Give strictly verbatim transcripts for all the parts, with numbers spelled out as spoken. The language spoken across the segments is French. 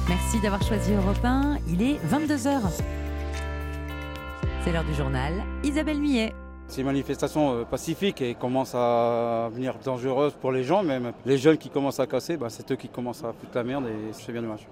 Merci d'avoir choisi Europe un. Il est vingt-deux heures. C'est l'heure du journal. Isabelle Millet. C'est une manifestation pacifique et commence à devenir dangereuse pour les gens, même les jeunes qui commencent à casser, bah c'est eux qui commencent à foutre la merde et c'est bien dommage.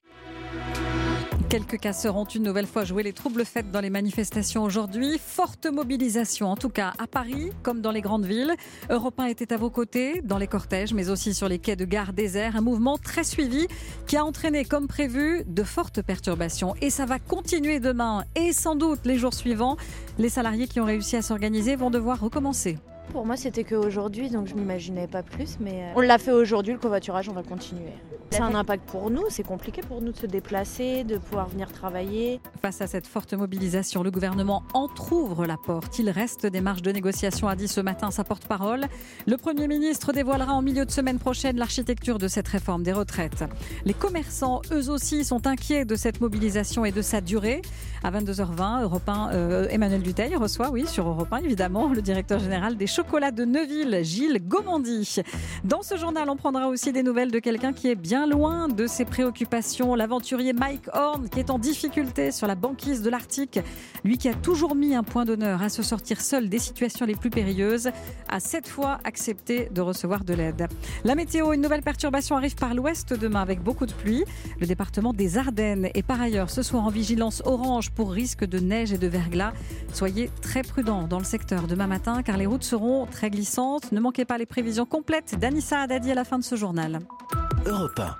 Quelques casseurs ont une nouvelle fois joué les troubles faits dans les manifestations aujourd'hui. Forte mobilisation, en tout cas à Paris, comme dans les grandes villes. Europe un était à vos côtés, dans les cortèges, mais aussi sur les quais de gare déserts. Un mouvement très suivi qui a entraîné, comme prévu, de fortes perturbations. Et ça va continuer demain et sans doute les jours suivants. Les salariés qui ont réussi à s'organiser vont devoir recommencer. Pour moi, c'était qu'aujourd'hui, donc je m'imaginais pas plus, mais on l'a fait aujourd'hui, le covoiturage, on va continuer. C'est un impact pour nous, c'est compliqué pour nous de se déplacer, de pouvoir venir travailler. Face à cette forte mobilisation, le gouvernement entrouvre la porte. Il reste des marges de négociation, a dit ce matin sa porte-parole. Le Premier ministre dévoilera en milieu de semaine prochaine l'architecture de cette réforme des retraites. Les commerçants, eux aussi, sont inquiets de cette mobilisation et de sa durée. À vingt-deux heures vingt, Europe un, euh, Emmanuel Dutheil reçoit, oui, sur Europe un évidemment, le directeur général des chocolats de Neuville, Gilles Gomandi. Dans ce journal, on prendra aussi des nouvelles de quelqu'un qui est bien loin de ses préoccupations. L'aventurier Mike Horn, qui est en difficulté sur la banquise de l'Arctique. Lui qui a toujours mis un point d'honneur à se sortir seul des situations les plus périlleuses, a cette fois accepté de recevoir de l'aide. La météo, une nouvelle perturbation arrive par l'ouest demain avec beaucoup de pluie. Le département des Ardennes est par ailleurs ce soir en vigilance orange pour risque de neige et de verglas. Soyez très prudents dans le secteur demain matin car les routes seront très glissantes. Ne manquez pas les prévisions complètes d'Anissa Haddadi à la fin de ce journal. Europe un.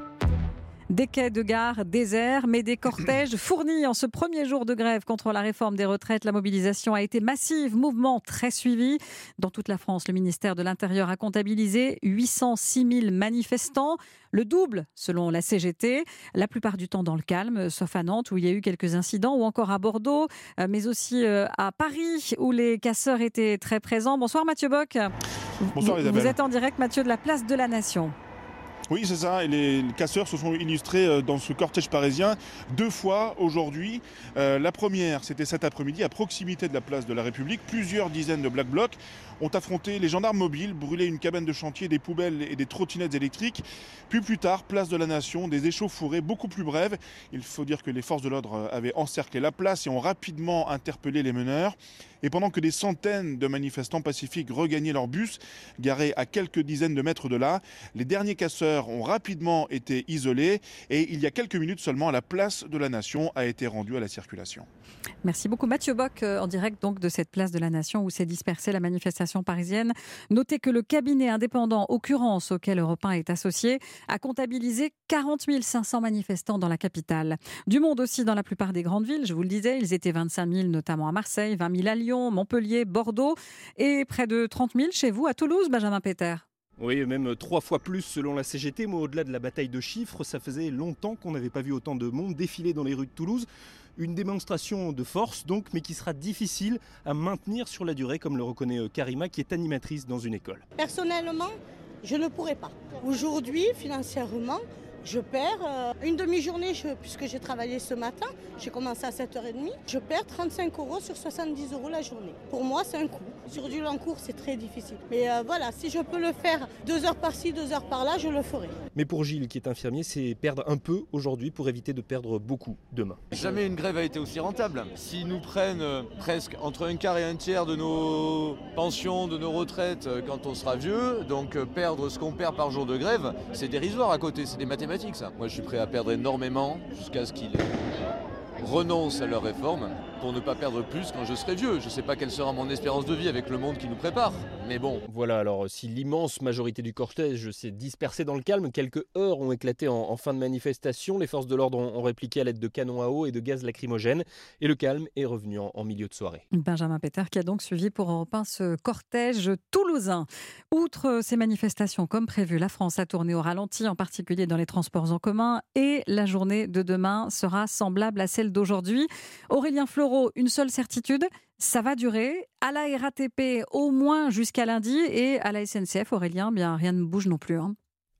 Des quais de gare déserts, mais des cortèges fournis en ce premier jour de grève contre la réforme des retraites. La mobilisation a été massive, mouvement très suivi. Dans toute la France, le ministère de l'Intérieur a comptabilisé huit cent six mille manifestants, le double selon la C G T. La plupart du temps dans le calme, sauf à Nantes où il y a eu quelques incidents, ou encore à Bordeaux, mais aussi à Paris où les casseurs étaient très présents. Bonsoir Mathieu Bock. Bonsoir vous, Isabelle. Vous êtes en direct Mathieu de la place de la Nation. Oui, c'est ça. Et les casseurs se sont illustrés dans ce cortège parisien deux fois aujourd'hui. Euh, la première, c'était cet après-midi à proximité de la place de la République. Plusieurs dizaines de Black Blocs ont affronté les gendarmes mobiles, brûlé une cabane de chantier, des poubelles et des trottinettes électriques. Puis plus tard, place de la Nation, des échauffourées beaucoup plus brèves. Il faut dire que les forces de l'ordre avaient encerclé la place et ont rapidement interpellé les meneurs. Et pendant que des centaines de manifestants pacifiques regagnaient leur bus, garé à quelques dizaines de mètres de là, les derniers casseurs ont rapidement été isolés et il y a quelques minutes seulement, la place de la Nation a été rendue à la circulation. Merci beaucoup Mathieu Bock, en direct donc de cette place de la Nation où s'est dispersée la manifestation parisienne. Notez que le cabinet indépendant Occurrence auquel Europe un est associé a comptabilisé quarante mille cinq cents manifestants dans la capitale. Du monde aussi dans la plupart des grandes villes, je vous le disais, ils étaient vingt-cinq mille notamment à Marseille, vingt mille à Lyon, Montpellier, Bordeaux et près de trente mille chez vous à Toulouse, Benjamin Péter. Oui, même trois fois plus selon la C G T. Moi, au-delà de la bataille de chiffres, ça faisait longtemps qu'on n'avait pas vu autant de monde défiler dans les rues de Toulouse. Une démonstration de force donc, mais qui sera difficile à maintenir sur la durée, comme le reconnaît Karima, qui est animatrice dans une école. Personnellement, je ne pourrais pas. Aujourd'hui, financièrement, je perds euh, une demi-journée, je, puisque j'ai travaillé ce matin, j'ai commencé à sept heures trente, je perds trente-cinq euros sur soixante-dix euros la journée. Pour moi, c'est un coût. Sur du long cours, c'est très difficile. Mais euh, voilà, si je peux le faire deux heures par-ci, deux heures par-là, je le ferai. Mais pour Gilles, qui est infirmier, c'est perdre un peu aujourd'hui pour éviter de perdre beaucoup demain. Jamais une grève a été aussi rentable. S'ils nous prennent euh, presque entre un quart et un tiers de nos pensions, de nos retraites euh, quand on sera vieux, donc euh, perdre ce qu'on perd par jour de grève, c'est dérisoire à côté, c'est des mathématiques. Ça. Moi je suis prêt à perdre énormément jusqu'à ce qu'ils renoncent à leur réforme pour ne pas perdre plus quand je serai vieux. Je ne sais pas quelle sera mon espérance de vie avec le monde qui nous prépare, mais bon. Voilà, alors si l'immense majorité du cortège s'est dispersée dans le calme, quelques heurts ont éclaté en, en fin de manifestation. Les forces de l'ordre ont, ont répliqué à l'aide de canons à eau et de gaz lacrymogène et le calme est revenu en, en milieu de soirée. Benjamin Péter qui a donc suivi pour Europe un ce cortège toulousain. Outre ces manifestations comme prévu, la France a tourné au ralenti, en particulier dans les transports en commun, et la journée de demain sera semblable à celle d'aujourd'hui. Aurélien Fleureau, une seule certitude, ça va durer. À la R A T P, au moins jusqu'à lundi, et à la S N C F, Aurélien, bien rien ne bouge non plus. Hein.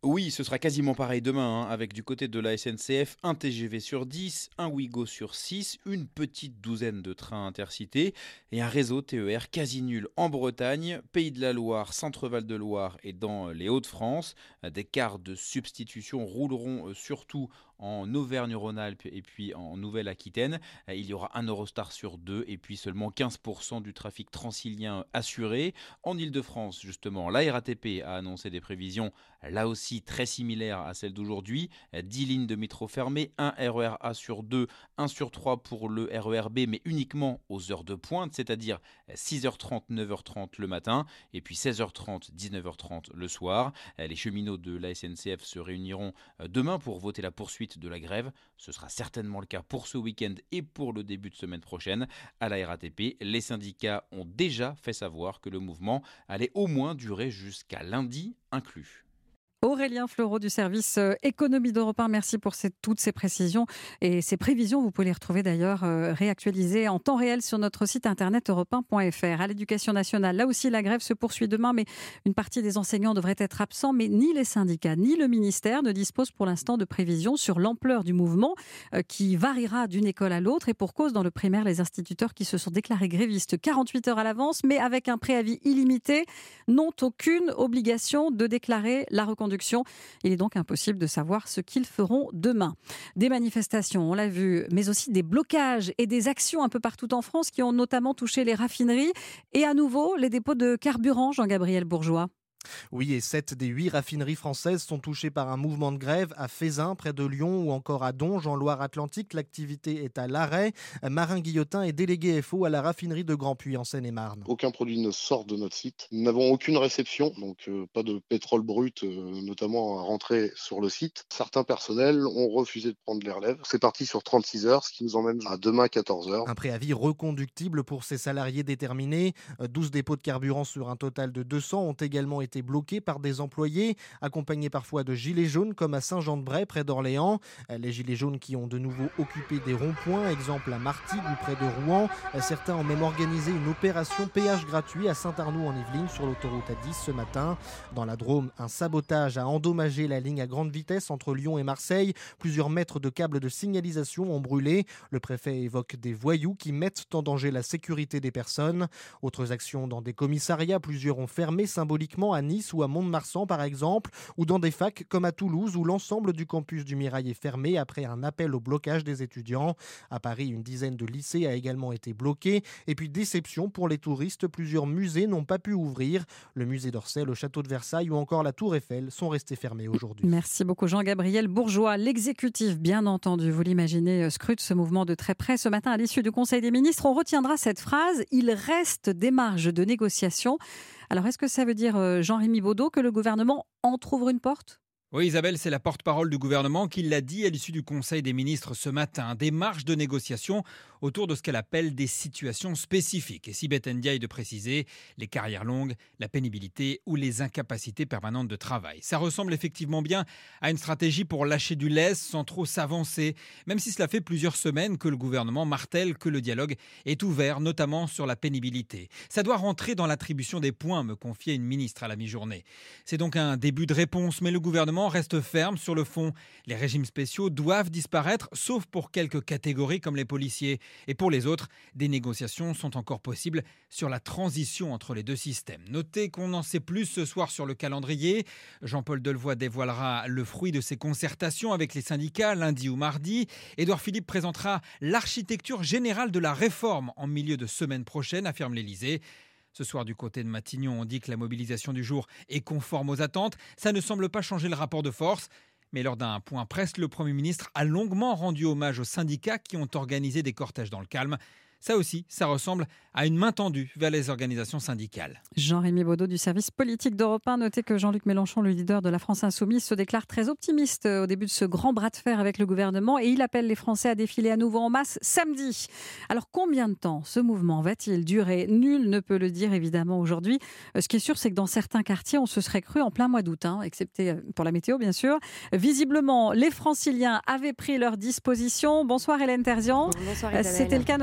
Oui, ce sera quasiment pareil demain, hein, avec du côté de la S N C F un T G V sur dix, un Ouigo sur six, une petite douzaine de trains intercités et un réseau T E R quasi nul en Bretagne, Pays de la Loire, Centre-Val de Loire et dans les Hauts-de-France. Des cars de substitution rouleront surtout en Auvergne-Rhône-Alpes et puis en Nouvelle-Aquitaine. Il y aura un Eurostar sur deux et puis seulement quinze pour cent du trafic transilien assuré. En Ile-de-France, justement, la R A T P a annoncé des prévisions là aussi très similaires à celles d'aujourd'hui. dix lignes de métro fermées, un R E R A sur deux, un sur trois pour le R E R B, mais uniquement aux heures de pointe, c'est-à-dire six heures trente, neuf heures trente le matin et puis seize heures trente, dix-neuf heures trente le soir. Les cheminots de la S N C F se réuniront demain pour voter la poursuite de la grève. Ce sera certainement le cas pour ce week-end et pour le début de semaine prochaine. À la R A T P, les syndicats ont déjà fait savoir que le mouvement allait au moins durer jusqu'à lundi inclus. Aurélien Fleureau du service économie d'Europe un, merci pour ces, toutes ces précisions et ces prévisions. Vous pouvez les retrouver d'ailleurs euh, réactualisées en temps réel sur notre site internet europe un point f r. À l'Éducation nationale, là aussi la grève se poursuit demain, mais une partie des enseignants devrait être absents, mais ni les syndicats ni le ministère ne disposent pour l'instant de prévisions sur l'ampleur du mouvement euh, qui variera d'une école à l'autre et pour cause dans le primaire, les instituteurs qui se sont déclarés grévistes quarante-huit heures à l'avance, mais avec un préavis illimité, n'ont aucune obligation de déclarer la reconduction. Il est donc impossible de savoir ce qu'ils feront demain. Des manifestations, on l'a vu, mais aussi des blocages et des actions un peu partout en France qui ont notamment touché les raffineries et à nouveau les dépôts de carburant, Jean-Gabriel Bourgeois. Oui, et sept des huit raffineries françaises sont touchées par un mouvement de grève à Fézin, près de Lyon, ou encore à Donge, en Loire-Atlantique. L'activité est à l'arrêt. Marin Guillotin est délégué F O à la raffinerie de Grand-Puy, en Seine-et-Marne. Aucun produit ne sort de notre site. Nous n'avons aucune réception, donc euh, pas de pétrole brut, euh, notamment à rentrer sur le site. Certains personnels ont refusé de prendre les relèves. C'est parti sur trente-six heures, ce qui nous emmène à demain quatorze heures. Un préavis reconductible pour ces salariés déterminés. douze dépôts de carburant sur un total de deux cents ont également été été bloqués par des employés, accompagnés parfois de gilets jaunes comme à Saint-Jean-de-Bray près d'Orléans. Les gilets jaunes qui ont de nouveau occupé des ronds-points, exemple à Martigues ou près de Rouen. Certains ont même organisé une opération péage gratuit à Saint-Arnoux en Yvelines sur l'autoroute A dix ce matin. Dans la Drôme, un sabotage a endommagé la ligne à grande vitesse entre Lyon et Marseille. Plusieurs mètres de câbles de signalisation ont brûlé. Le préfet évoque des voyous qui mettent en danger la sécurité des personnes. Autres actions dans des commissariats, plusieurs ont fermé symboliquement à Nice ou à Mont-de-Marsan par exemple, ou dans des facs comme à Toulouse où l'ensemble du campus du Mirail est fermé après un appel au blocage des étudiants. À Paris, une dizaine de lycées a également été bloqué. Et puis déception pour les touristes, plusieurs musées n'ont pas pu ouvrir. Le musée d'Orsay, le château de Versailles ou encore la Tour Eiffel sont restés fermés aujourd'hui. Merci beaucoup Jean-Gabriel Bourgeois. L'exécutif, bien entendu, vous l'imaginez, scrute ce mouvement de très près. Ce matin, à l'issue du Conseil des ministres, on retiendra cette phrase « Il reste des marges de négociation ». Alors, est-ce que ça veut dire, Jean-Rémy Baudot, que le gouvernement entrouvre une porte ? Oui, Isabelle, c'est la porte-parole du gouvernement qui l'a dit à l'issue du Conseil des ministres ce matin. Des marges de négociation autour de ce qu'elle appelle des situations spécifiques. Et Sibeth Ndiaye de préciser les carrières longues, la pénibilité ou les incapacités permanentes de travail. Ça ressemble effectivement bien à une stratégie pour lâcher du lest sans trop s'avancer, même si cela fait plusieurs semaines que le gouvernement martèle que le dialogue est ouvert, notamment sur la pénibilité. Ça doit rentrer dans l'attribution des points, me confiait une ministre à la mi-journée. C'est donc un début de réponse, mais le gouvernement reste ferme sur le fond. Les régimes spéciaux doivent disparaître, sauf pour quelques catégories comme les policiers. Et pour les autres, des négociations sont encore possibles sur la transition entre les deux systèmes. Notez qu'on n'en sait plus ce soir sur le calendrier. Jean-Paul Delevoye dévoilera le fruit de ses concertations avec les syndicats lundi ou mardi. Édouard Philippe présentera l'architecture générale de la réforme en milieu de semaine prochaine, affirme l'Élysée. Ce soir, du côté de Matignon, on dit que la mobilisation du jour est conforme aux attentes. Ça ne semble pas changer le rapport de force. Mais lors d'un point presse, le Premier ministre a longuement rendu hommage aux syndicats qui ont organisé des cortèges dans le calme. Ça aussi, ça ressemble à une main tendue vers les organisations syndicales. Jean-Rémy Baudot du service politique d'Europe un. Notez que Jean-Luc Mélenchon, le leader de la France Insoumise, se déclare très optimiste au début de ce grand bras de fer avec le gouvernement et il appelle les Français à défiler à nouveau en masse samedi. Alors combien de temps ce mouvement va-t-il durer ? Nul ne peut le dire évidemment aujourd'hui. Ce qui est sûr, c'est que dans certains quartiers, on se serait cru en plein mois d'août, hein, excepté pour la météo bien sûr. Visiblement, les Franciliens avaient pris leur disposition. Bonsoir Hélène Terzian. Bonsoir Isabelle. C'était le cas notamment à la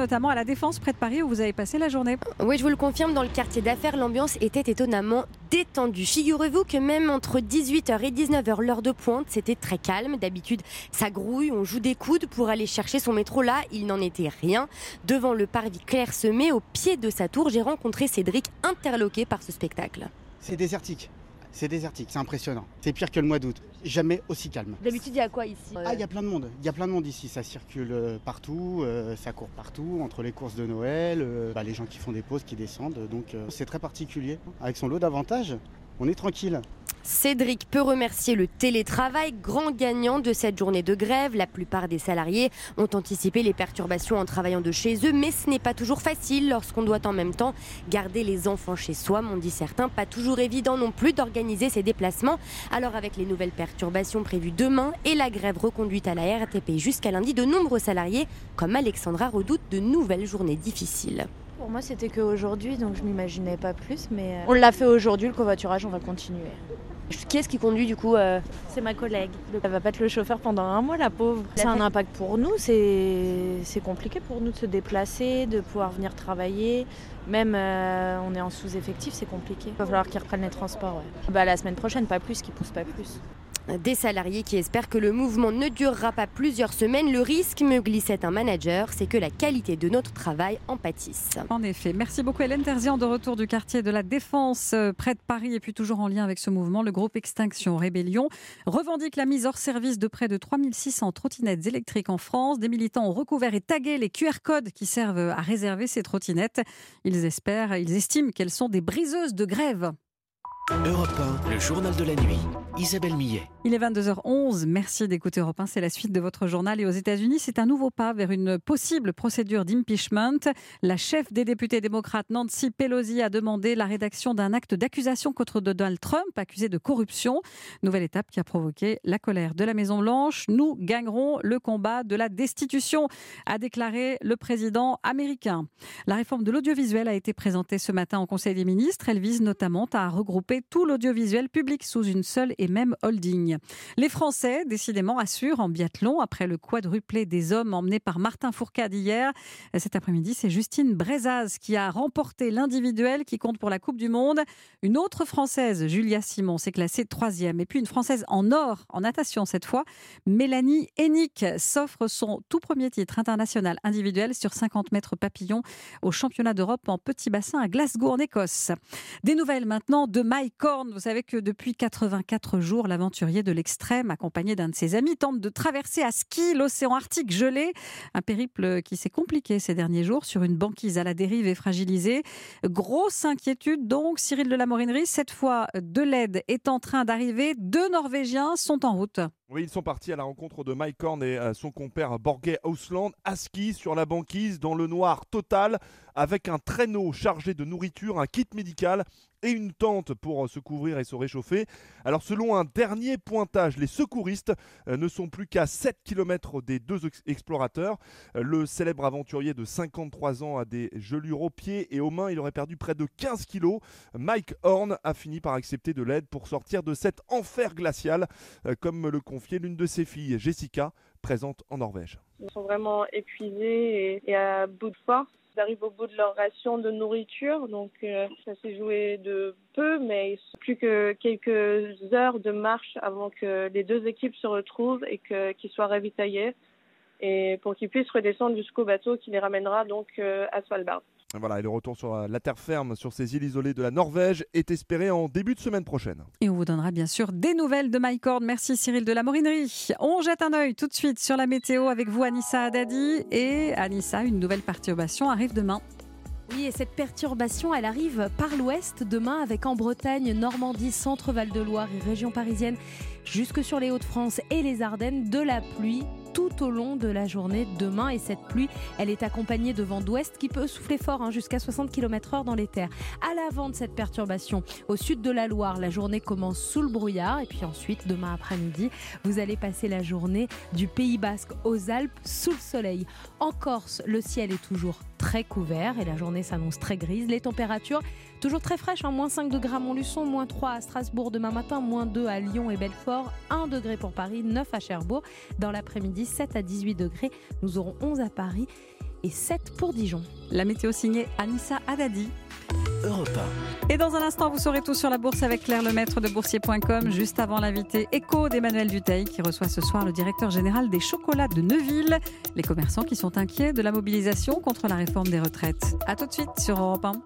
Défense, près de Paris, où vous avez passé la journée. Oui, je vous le confirme, dans le quartier d'affaires, l'ambiance était étonnamment détendue. Figurez-vous que même entre dix-huit heures et dix-neuf heures, l'heure de pointe, c'était très calme. D'habitude, ça grouille, on joue des coudes pour aller chercher son métro. Là, il n'en était rien. Devant le parvis clairsemé, au pied de sa tour, j'ai rencontré Cédric, interloqué par ce spectacle. C'est désertique. C'est désertique, c'est impressionnant. C'est pire que le mois d'août. Jamais aussi calme. D'habitude, il y a quoi ici ? Ah, il y a plein de monde. Il y a plein de monde ici. Ça circule partout, euh, ça court partout, entre les courses de Noël, euh, bah, les gens qui font des pauses, qui descendent. Donc euh, c'est très particulier. Avec son lot d'avantages, on est tranquille. Cédric peut remercier le télétravail, grand gagnant de cette journée de grève. La plupart des salariés ont anticipé les perturbations en travaillant de chez eux, mais ce n'est pas toujours facile lorsqu'on doit en même temps garder les enfants chez soi, m'ont dit certains. Pas toujours évident non plus d'organiser ces déplacements. Alors avec les nouvelles perturbations prévues demain et la grève reconduite à la R A T P jusqu'à lundi, de nombreux salariés comme Alexandra redoutent de nouvelles journées difficiles. Pour moi, c'était qu'aujourd'hui, donc je m'imaginais pas plus, mais on l'a fait aujourd'hui, le covoiturage, on va continuer. Qui est-ce qui conduit du coup euh... C'est ma collègue. Elle va pas être le chauffeur pendant un mois, la pauvre. C'est un impact pour nous, c'est, c'est compliqué pour nous de se déplacer, de pouvoir venir travailler. Même euh, on est en sous-effectif, c'est compliqué. Il va falloir qu'ils reprennent les transports. Ouais. Bah, la semaine prochaine, pas plus, qu'ils poussent pas plus. Des salariés qui espèrent que le mouvement ne durera pas plusieurs semaines. Le risque, me glissait un manager, c'est que la qualité de notre travail en pâtisse. En effet. Merci beaucoup Hélène Terzian, de retour du quartier de la Défense, près de Paris. Et puis toujours en lien avec ce mouvement, le groupe Extinction Rébellion revendique la mise hors service de près de trois mille six cents trottinettes électriques en France. Des militants ont recouvert et tagué les Q R codes qui servent à réserver ces trottinettes. Ils espèrent, ils estiment qu'elles sont des briseuses de grève. Europe un, le journal de la nuit. Isabelle Millet. Il est vingt-deux heures onze. Merci d'écouter Europe un. C'est la suite de votre journal. Et aux États-Unis, c'est un nouveau pas vers une possible procédure d'impeachment. La chef des députés démocrates, Nancy Pelosi, a demandé la rédaction d'un acte d'accusation contre Donald Trump, accusé de corruption. Nouvelle étape qui a provoqué la colère de la Maison-Blanche. Nous gagnerons le combat de la destitution, a déclaré le président américain. La réforme de l'audiovisuel a été présentée ce matin au Conseil des ministres. Elle vise notamment à regrouper tout l'audiovisuel public sous une seule et même holding. Les Français, décidément, assurent en biathlon après le quadruplé des hommes emmené par Martin Fourcade hier. Cet après-midi, c'est Justine Brezaz qui a remporté l'individuel qui compte pour la Coupe du Monde. Une autre Française, Julia Simon, s'est classée troisième. Et puis une Française en or, en natation cette fois, Mélanie Hennick, s'offre son tout premier titre international individuel sur cinquante mètres papillon au championnat d'Europe en petit bassin à Glasgow en Écosse. Des nouvelles maintenant de Mike Horn. Vous savez que depuis quatre-vingt-quatre jours, l'aventurier de l'extrême, accompagné d'un de ses amis, tente de traverser à ski l'océan Arctique gelé. Un périple qui s'est compliqué ces derniers jours sur une banquise à la dérive et fragilisée. Grosse inquiétude donc, Cyril de la Morinerie. Cette fois, de l'aide est en train d'arriver. Deux Norvégiens sont en route. Oui, ils sont partis à la rencontre de Mike Horn et son compère Borge Ausland à ski sur la banquise dans le noir total avec un traîneau chargé de nourriture, un kit médical et une tente pour se couvrir et se réchauffer. Alors selon un dernier pointage, les secouristes ne sont plus qu'à sept kilomètres des deux explorateurs. Le célèbre aventurier de cinquante-trois ans a des gelures aux pieds et aux mains. Il aurait perdu près de quinze kilos. Mike Horn a fini par accepter de l'aide pour sortir de cet enfer glacial, comme me le confiait l'une de ses filles, Jessica, présente en Norvège. Ils sont vraiment épuisés et, et à bout de force. Ils arrivent au bout de leur ration de nourriture, donc euh, ça s'est joué de peu, mais il n'y a plus que quelques heures de marche avant que les deux équipes se retrouvent et que, qu'ils soient ravitaillés, et pour qu'ils puissent redescendre jusqu'au bateau qui les ramènera donc euh, à Svalbard. Voilà, et le retour sur la terre ferme sur ces îles isolées de la Norvège est espéré en début de semaine prochaine. Et on vous donnera bien sûr des nouvelles de Mike Horn. Merci Cyril de la Morinerie. On jette un œil tout de suite sur la météo avec vous, Anissa Haddadi. Et Anissa, une nouvelle perturbation arrive demain. Oui, et cette perturbation, elle arrive par l'ouest demain avec en Bretagne, Normandie, Centre Val-de-Loire et région parisienne, jusque sur les Hauts-de-France et les Ardennes, de la pluie tout au long de la journée demain. Et cette pluie, elle est accompagnée de vent d'ouest qui peut souffler fort, hein, jusqu'à soixante kilomètres heure dans les terres. À l'avant de cette perturbation, au sud de la Loire, la journée commence sous le brouillard. Et puis ensuite, demain après-midi, vous allez passer la journée du Pays Basque aux Alpes sous le soleil. En Corse, le ciel est toujours très couvert et la journée s'annonce très grise. Les températures toujours très fraîches, hein, moins cinq degrés à Montluçon, moins trois à Strasbourg demain matin, moins deux à Lyon et Belfort, un degré pour Paris, neuf à Cherbourg. Dans l'après-midi, sept à dix-huit degrés. Nous aurons onze à Paris et sept pour Dijon. La météo signée Anissa Haddadi. Europe un. Et dans un instant, vous saurez tout sur la bourse avec Claire Lemaître de boursier point com, juste avant l'invité écho d'Emmanuel Dutheil qui reçoit ce soir le directeur général des chocolats de Neuville. Les commerçants qui sont inquiets de la mobilisation contre la réforme des retraites. A tout de suite sur Europe un.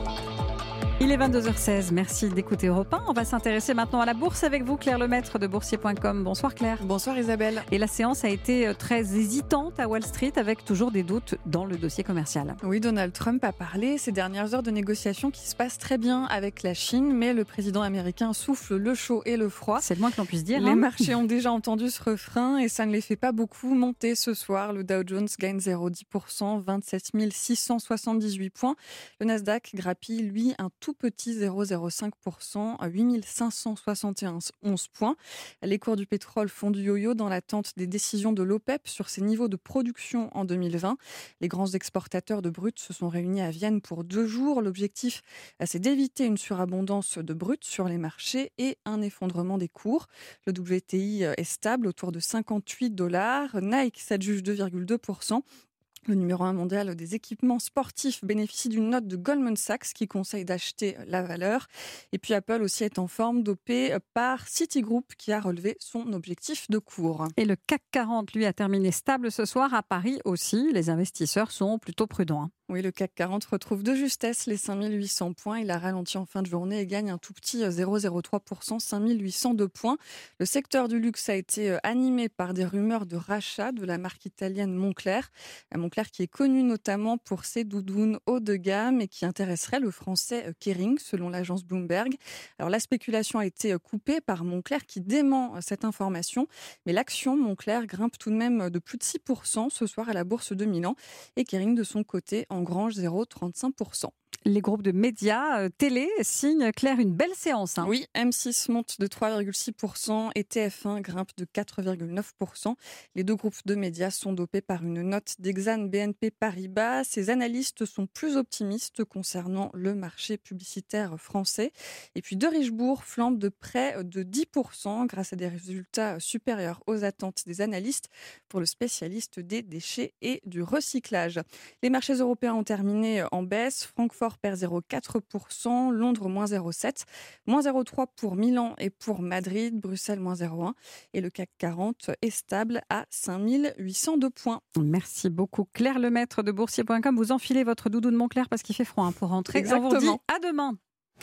Il est vingt-deux heures seize, merci d'écouter Europe un. On va s'intéresser maintenant à la bourse avec vous, Claire Lemaître de boursier point com. Bonsoir Claire. Bonsoir Isabelle. Et la séance a été très hésitante à Wall Street avec toujours des doutes dans le dossier commercial. Oui, Donald Trump a parlé ces dernières heures de négociations qui se passent très bien avec la Chine, mais le président américain souffle le chaud et le froid. C'est le moins que l'on puisse dire. Les hein marchés ont déjà entendu ce refrain et ça ne les fait pas beaucoup monter ce soir. Le Dow Jones gagne zéro virgule dix pour cent, vingt-sept mille six cent soixante-dix-huit points. Le Nasdaq grappille, lui, un tout petit zéro virgule zéro cinq pour cent à huit mille cinq cent soixante et onze points. Les cours du pétrole font du yo-yo dans l'attente des décisions de l'OPEP sur ses niveaux de production en deux mille vingt. Les grands exportateurs de brut se sont réunis à Vienne pour deux jours. L'objectif, c'est d'éviter une surabondance de brut sur les marchés et un effondrement des cours. Le W T I est stable autour de cinquante-huit dollars. Nike s'adjuge deux virgule deux pour cent. Le numéro un mondial des équipements sportifs bénéficie d'une note de Goldman Sachs qui conseille d'acheter la valeur. Et puis Apple aussi est en forme, dopé par Citigroup qui a relevé son objectif de cours. Et le C A C quarante, lui, a terminé stable ce soir. À Paris aussi, les investisseurs sont plutôt prudents. Oui, le C A C quarante retrouve de justesse les cinq mille huit cents points. Il a ralenti en fin de journée et gagne un tout petit zéro virgule zéro trois pour cent, cinq mille huit cent deux points. Le secteur du luxe a été animé par des rumeurs de rachat de la marque italienne Moncler. Moncler qui est connu notamment pour ses doudounes haut de gamme et qui intéresserait le français Kering, selon l'agence Bloomberg. Alors la spéculation a été coupée par Moncler qui dément cette information. Mais l'action Moncler grimpe tout de même de plus de six pour cent ce soir à la bourse de Milan. Et Kering, de son côté, engrange zéro virgule trente-cinq pour cent. Les groupes de médias euh, télé signent, Claire, une belle séance. Hein. Oui, M six monte de trois virgule six pour cent et T F un grimpe de quatre virgule neuf pour cent. Les deux groupes de médias sont dopés par une note d'Exane B N P Paribas. Ces analystes sont plus optimistes concernant le marché publicitaire français. Et puis De Richebourg flambe de près de dix pour cent grâce à des résultats supérieurs aux attentes des analystes pour le spécialiste des déchets et du recyclage. Les marchés européens ont terminé en baisse. Francfort perd zéro virgule quatre pour cent, Londres moins zéro virgule sept pour cent, moins zéro virgule trois pour cent pour Milan et pour Madrid, Bruxelles moins zéro virgule un pour cent et le C A C quarante est stable à cinq mille huit cent deux points. Merci beaucoup Claire Lemaître de boursier point com. Vous enfilez votre doudou de Moncler parce qu'il fait froid hein, pour rentrer. Exactement. On vous dit à demain.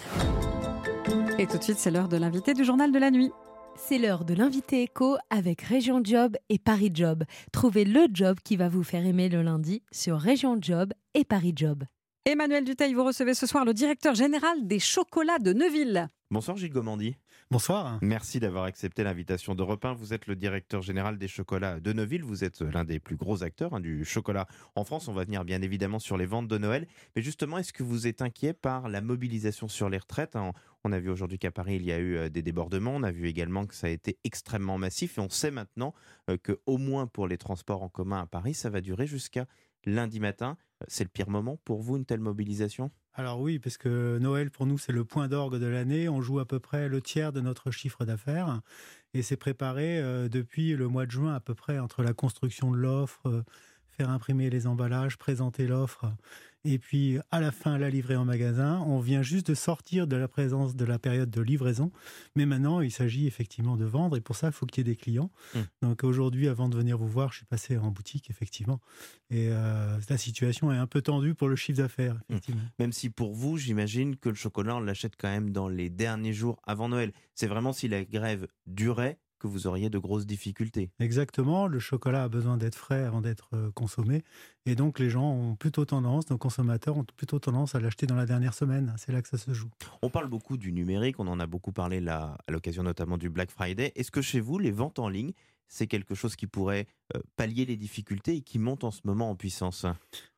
Et tout de suite, c'est l'heure de l'invité du journal de la nuit. C'est l'heure de l'invité éco avec Région Job et Paris Job. Trouvez le job qui va vous faire aimer le lundi sur Région Job et Paris Job. Emmanuel Dutheil, vous recevez ce soir le directeur général des chocolats de Neuville. Bonsoir Gilles Gomandi. Bonsoir. Merci d'avoir accepté l'invitation d'Europe un. Vous êtes le directeur général des chocolats de Neuville. Vous êtes l'un des plus gros acteurs hein, du chocolat en France. On va venir bien évidemment sur les ventes de Noël. Mais justement, est-ce que vous êtes inquiet par la mobilisation sur les retraites ? On a vu aujourd'hui qu'à Paris, il y a eu des débordements. On a vu également que ça a été extrêmement massif. Et on sait maintenant qu'au moins pour les transports en commun à Paris, ça va durer jusqu'à lundi matin. C'est le pire moment pour vous, une telle mobilisation ? Alors oui, parce que Noël, pour nous, c'est le point d'orgue de l'année. On joue à peu près le tiers de notre chiffre d'affaires. Et c'est préparé euh, depuis le mois de juin à peu près, entre la construction de l'offre, euh, faire imprimer les emballages, présenter l'offre, et puis à la fin la livrer en magasin. On vient juste de sortir de la présence de la période de livraison, mais maintenant il s'agit effectivement de vendre, et pour ça il faut qu'il y ait des clients. Mmh. Donc aujourd'hui, avant de venir vous voir, je suis passé en boutique effectivement, et euh, la situation est un peu tendue pour le chiffre d'affaires effectivement. Mmh. Même si pour vous, j'imagine que le chocolat on l'achète quand même dans les derniers jours avant Noël. C'est vraiment si la grève durait que vous auriez de grosses difficultés. Exactement, le chocolat a besoin d'être frais avant d'être consommé, et donc les gens ont plutôt tendance, nos consommateurs ont plutôt tendance à l'acheter dans la dernière semaine, c'est là que ça se joue. On parle beaucoup du numérique, on en a beaucoup parlé là, à l'occasion notamment du Black Friday. Est-ce que chez vous, les ventes en ligne, c'est quelque chose qui pourrait euh, pallier les difficultés et qui monte en ce moment en puissance ?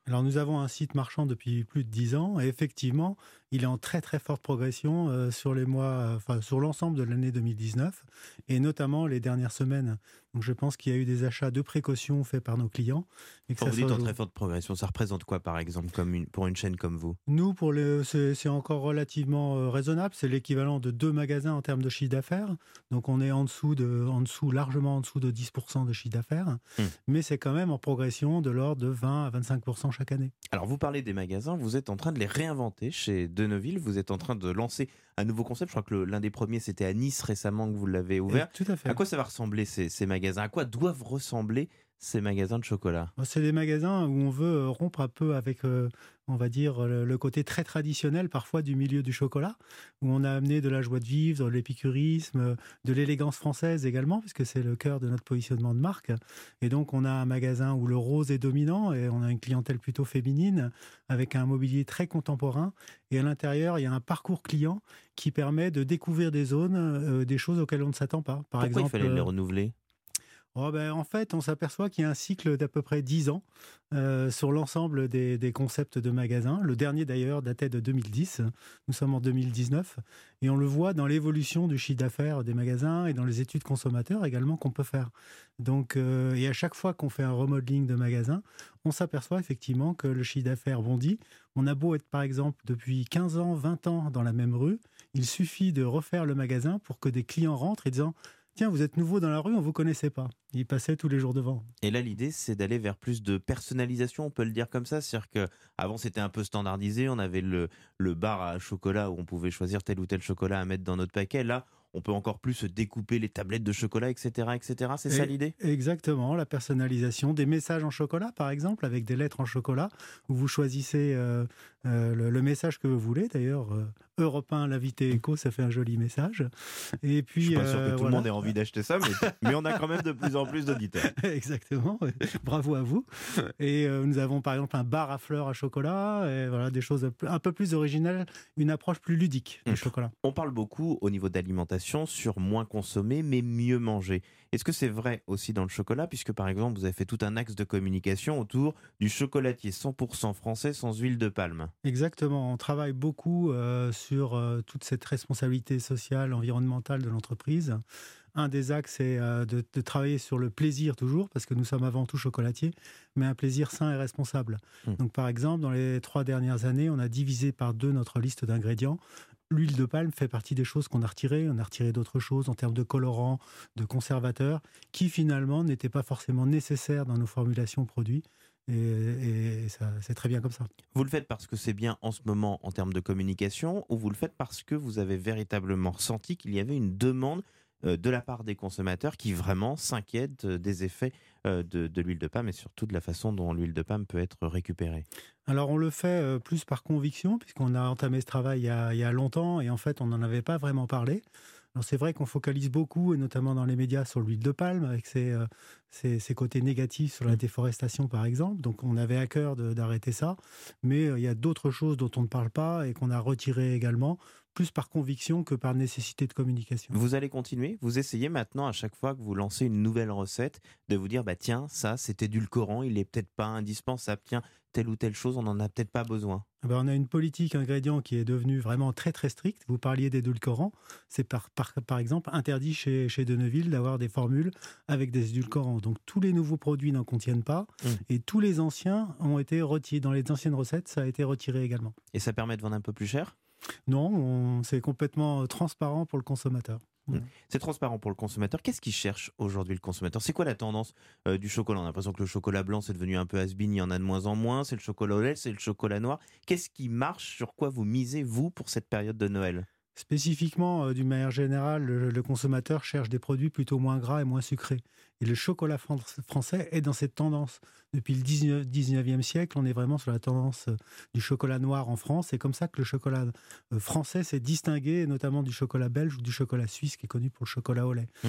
Alors nous avons un site marchand depuis plus de dix ans et effectivement, il est en très très forte progression euh, sur les mois, euh, enfin sur l'ensemble de l'année deux mille dix-neuf et notamment les dernières semaines. Donc je pense qu'il y a eu des achats de précaution faits par nos clients. Et que Quand ça vous dites se en rejoue. très forte progression, ça représente quoi par exemple comme une, pour une chaîne comme vous? Nous, pour le, c'est, c'est encore relativement euh, raisonnable. C'est l'équivalent de deux magasins en termes de chiffre d'affaires. Donc on est en dessous, de, en dessous, largement en dessous de dix pour cent de chiffre d'affaires. Mmh. Mais c'est quand même en progression de l'ordre de vingt à vingt-cinq pour cent chaque année. Alors vous parlez des magasins, vous êtes en train de les réinventer chez De Neuville, vous êtes en train de lancer un nouveau concept, je crois que le, l'un des premiers c'était à Nice récemment que vous l'avez ouvert. Et tout à fait. À quoi ça va ressembler ces, ces magasins? À quoi doivent ressembler ces magasins de chocolat? C'est des magasins où on veut rompre un peu avec, euh, on va dire, le, le côté très traditionnel parfois du milieu du chocolat, où on a amené de la joie de vivre, de l'épicurisme, de l'élégance française également, puisque c'est le cœur de notre positionnement de marque. Et donc on a un magasin où le rose est dominant et on a une clientèle plutôt féminine, avec un mobilier très contemporain. Et à l'intérieur, il y a un parcours client qui permet de découvrir des zones, euh, des choses auxquelles on ne s'attend pas. Par Pourquoi exemple, il fallait euh, les renouveler? Oh ben, en fait, on s'aperçoit qu'il y a un cycle d'à peu près dix ans euh, sur l'ensemble des, des concepts de magasins. Le dernier, d'ailleurs, datait de deux mille dix. Nous sommes en deux mille dix-neuf. Et on le voit dans l'évolution du chiffre d'affaires des magasins et dans les études consommateurs également qu'on peut faire. Donc, euh, et à chaque fois qu'on fait un remodeling de magasin, on s'aperçoit effectivement que le chiffre d'affaires bondit. On a beau être, par exemple, depuis quinze ans, vingt ans dans la même rue, il suffit de refaire le magasin pour que des clients rentrent et disant « Tiens, vous êtes nouveau dans la rue, on ne vous connaissait pas ». Ils passaient tous les jours devant. Et là, l'idée, c'est d'aller vers plus de personnalisation, on peut le dire comme ça. C'est-à-dire qu'avant, c'était un peu standardisé. On avait le, le bar à chocolat où on pouvait choisir tel ou tel chocolat à mettre dans notre paquet. Là, on peut encore plus découper les tablettes de chocolat, et cetera, et cetera. C'est ça l'idée? Exactement, la personnalisation, des messages en chocolat, par exemple, avec des lettres en chocolat, où vous choisissez euh, euh, le, le message que vous voulez. D'ailleurs, euh, Europe un, l'invité éco, ça fait un joli message. Et puis, je suis pas sûr que euh, tout voilà. le monde ait envie d'acheter ça, mais, mais on a quand même de plus en plus d'auditeurs. Exactement, ouais. Bravo à vous. Et euh, nous avons par exemple un bar à fleurs à chocolat, et voilà, des choses un peu plus originales, une approche plus ludique du mmh. chocolat. On parle beaucoup au niveau d'alimentation sur moins consommer mais mieux manger. Est-ce que c'est vrai aussi dans le chocolat, puisque par exemple vous avez fait tout un axe de communication autour du chocolatier cent pour cent français sans huile de palme? Exactement, on travaille beaucoup euh, sur euh, toute cette responsabilité sociale, environnementale de l'entreprise. Un des axes, c'est euh, de, de travailler sur le plaisir toujours, parce que nous sommes avant tout chocolatiers, mais un plaisir sain et responsable. Mmh. Donc par exemple, dans les trois dernières années, on a divisé par deux notre liste d'ingrédients. L'huile de palme fait partie des choses qu'on a retirées. On a retiré d'autres choses en termes de colorants, de conservateurs, qui finalement n'étaient pas forcément nécessaires dans nos formulations produits. Et, et ça, c'est très bien comme ça. Vous le faites parce que c'est bien en ce moment en termes de communication, ou vous le faites parce que vous avez véritablement ressenti qu'il y avait une demande de la part des consommateurs qui vraiment s'inquiètent des effets de, de l'huile de palme et surtout de la façon dont l'huile de palme peut être récupérée? Alors on le fait plus par conviction, puisqu'on a entamé ce travail il y a, il y a longtemps et en fait on n'en avait pas vraiment parlé. Alors c'est vrai qu'on focalise beaucoup, et notamment dans les médias, sur l'huile de palme, avec ses, euh, ses, ses côtés négatifs sur la déforestation par exemple. Donc on avait à cœur de, d'arrêter ça, mais euh, il y a d'autres choses dont on ne parle pas et qu'on a retirées également, plus par conviction que par nécessité de communication. Vous allez continuer, vous essayez maintenant à chaque fois que vous lancez une nouvelle recette de vous dire bah tiens, ça c'est édulcorant, il est peut-être pas indispensable, tiens, telle ou telle chose on n'en a peut-être pas besoin. Ben, on a une politique ingrédients qui est devenue vraiment très très stricte. Vous parliez d'édulcorants, c'est par, par, par exemple interdit chez, chez De Neuville d'avoir des formules avec des édulcorants. Donc tous les nouveaux produits n'en contiennent pas mmh. et tous les anciens ont été retirés. Dans les anciennes recettes, ça a été retiré également. Et ça permet de vendre un peu plus cher ? Non, on, c'est complètement transparent pour le consommateur. Mmh. C'est transparent pour le consommateur. Qu'est-ce qu'il cherche aujourd'hui le consommateur? C'est quoi la tendance euh, du chocolat? On a l'impression que le chocolat blanc c'est devenu un peu has-been, il y en a de moins en moins. C'est le chocolat au lait, c'est le chocolat noir. Qu'est-ce qui marche? Sur quoi vous misez, vous, pour cette période de Noël? Spécifiquement, euh, d'une manière générale, le, le consommateur cherche des produits plutôt moins gras et moins sucrés. Et le chocolat français est dans cette tendance. Depuis le dix-neuvième siècle, on est vraiment sur la tendance du chocolat noir en France. C'est comme ça que le chocolat français s'est distingué, notamment du chocolat belge ou du chocolat suisse, qui est connu pour le chocolat au lait. Mmh.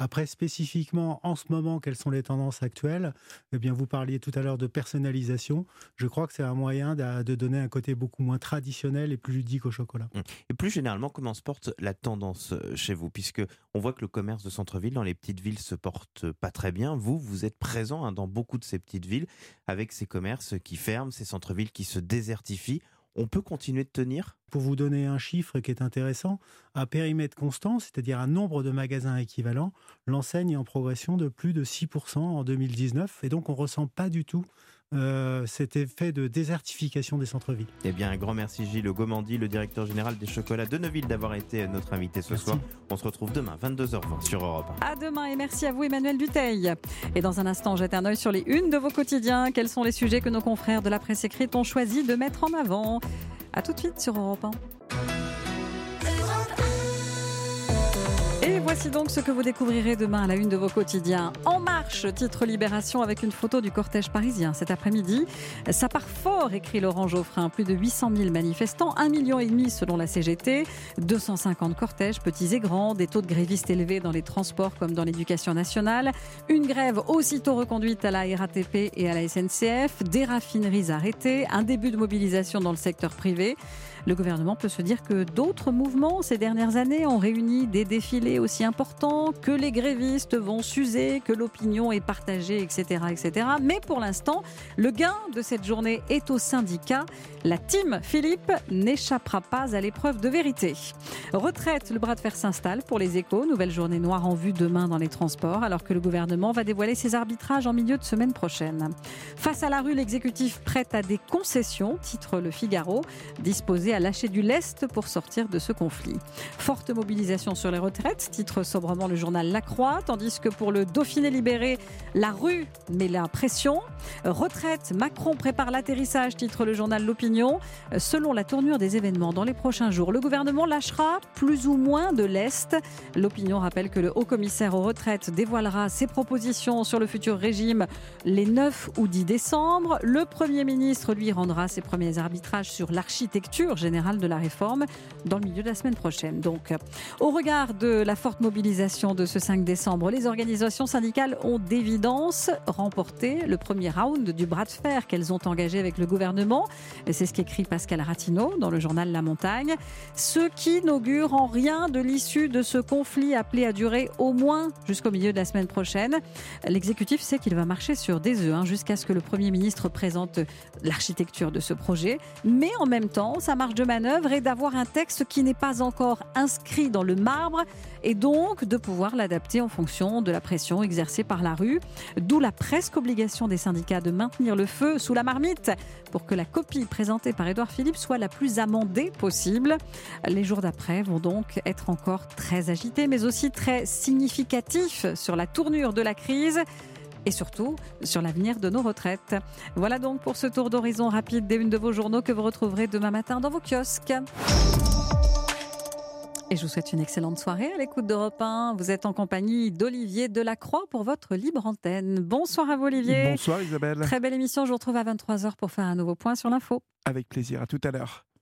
Après, spécifiquement, en ce moment, quelles sont les tendances actuelles ? Eh bien, vous parliez tout à l'heure de personnalisation. Je crois que c'est un moyen de, de donner un côté beaucoup moins traditionnel et plus ludique au chocolat. Et plus généralement, comment se porte la tendance chez vous ? Puisque on voit que le commerce de centre-ville dans les petites villes se porte pas très bien. Vous, vous êtes présent hein, dans beaucoup de ces petites villes avec ces commerces qui ferment, ces centres-villes qui se désertifient. On peut continuer de tenir ? Pour vous donner un chiffre qui est intéressant, à périmètre constant, c'est-à-dire un nombre de magasins équivalents, l'enseigne est en progression de plus de six pour cent en deux mille dix-neuf. Et donc, on ne ressent pas du tout euh, cet effet de désertification des centres-villes. Eh bien, un grand merci Gilles Gomandi, le directeur général des chocolats de Neuville, d'avoir été notre invité ce merci. soir. On se retrouve demain, vingt-deux heures vingt sur Europe un. À demain et merci à vous Emmanuel Dutheil. Et dans un instant, jette un œil sur les unes de vos quotidiens. Quels sont les sujets que nos confrères de la presse écrite ont choisi de mettre en avant ? A tout de suite sur Europe un. Et voici donc ce que vous découvrirez demain à la une de vos quotidiens. En marche, titre Libération avec une photo du cortège parisien cet après-midi. Ça part fort, écrit Laurent Geoffrin. Plus de huit cent mille manifestants, un million et demi selon la C G T, deux cent cinquante cortèges, petits et grands, des taux de grévistes élevés dans les transports comme dans l'éducation nationale, une grève aussitôt reconduite à la R A T P et à la S N C F, des raffineries arrêtées, un début de mobilisation dans le secteur privé. Le gouvernement peut se dire que d'autres mouvements ces dernières années ont réuni des défilés aussi importants, que les grévistes vont s'user, que l'opinion est partagée, et cetera, et cetera. Mais pour l'instant, le gain de cette journée est au syndicat. La team Philippe n'échappera pas à l'épreuve de vérité. Retraite, le bras de fer s'installe pour les Échos. Nouvelle journée noire en vue demain dans les transports, alors que le gouvernement va dévoiler ses arbitrages en milieu de semaine prochaine. Face à la rue, l'exécutif prête à des concessions, titre Le Figaro, disposé à lâcher du lest pour sortir de ce conflit. Forte mobilisation sur les retraites, titre sobrement le journal La Croix, tandis que pour le Dauphiné libéré, la rue met la pression. Retraite, Macron prépare l'atterrissage, titre le journal L'Opinion. Selon la tournure des événements dans les prochains jours, le gouvernement lâchera plus ou moins de lest. L'Opinion rappelle que le haut-commissaire aux retraites dévoilera ses propositions sur le futur régime les neuf ou dix décembre. Le Premier ministre, lui, rendra ses premiers arbitrages sur l'architecture générale de la réforme dans le milieu de la semaine prochaine. Donc, au regard de la forte mobilisation de ce cinq décembre, les organisations syndicales ont d'évidence remporté le premier round du bras de fer qu'elles ont engagé avec le gouvernement. Et c'est ce qu'écrit Pascal Ratineau dans le journal La Montagne. Ce qui n'augure en rien de l'issue de ce conflit appelé à durer au moins jusqu'au milieu de la semaine prochaine. L'exécutif sait qu'il va marcher sur des œufs hein, jusqu'à ce que le Premier ministre présente l'architecture de ce projet. Mais en même temps, sa marge de manœuvre est d'avoir un texte qui n'est pas encore inscrit dans le marbre et donc de pouvoir l'adapter en fonction de la pression exercée par la rue. D'où la presque obligation des syndicats de maintenir le feu sous la marmite pour que la copie présentée par Édouard Philippe soit la plus amendée possible. Les jours d'après vont donc être encore très agités, mais aussi très significatifs sur la tournure de la crise et surtout sur l'avenir de nos retraites. Voilà donc pour ce tour d'horizon rapide des unes de vos journaux que vous retrouverez demain matin dans vos kiosques. Et je vous souhaite une excellente soirée à l'écoute d'Europe un. Vous êtes en compagnie d'Olivier Delacroix pour votre libre antenne. Bonsoir à vous Olivier. Bonsoir Isabelle. Très belle émission, je vous retrouve à vingt-trois heures pour faire un nouveau point sur l'info. Avec plaisir, à tout à l'heure.